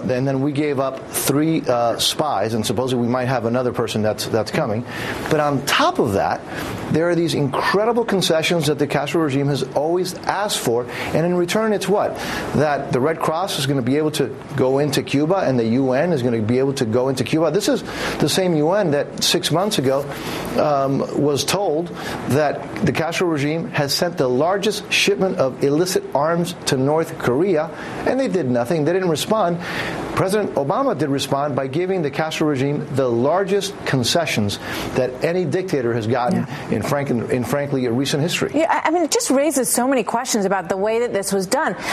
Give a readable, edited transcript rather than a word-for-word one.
and then we gave up 3 spies, and supposedly we might have another person that's coming. But on top of that, there are these incredible concessions that the Castro regime has always asked for, and in return, it's what? That the Red Cross is going to be able to go into Cuba, and the UN is going to be able to go into Cuba. This is the same UN that 6 months ago was told that the Castro regime has sent the largest shipment of illicit arms to North Korea, and they did nothing. They didn't respond. President Obama did respond by giving the Castro regime the largest concessions that any dictator has gotten in frankly recent history. Yeah, I mean, it just raises so many questions about the way that this was done.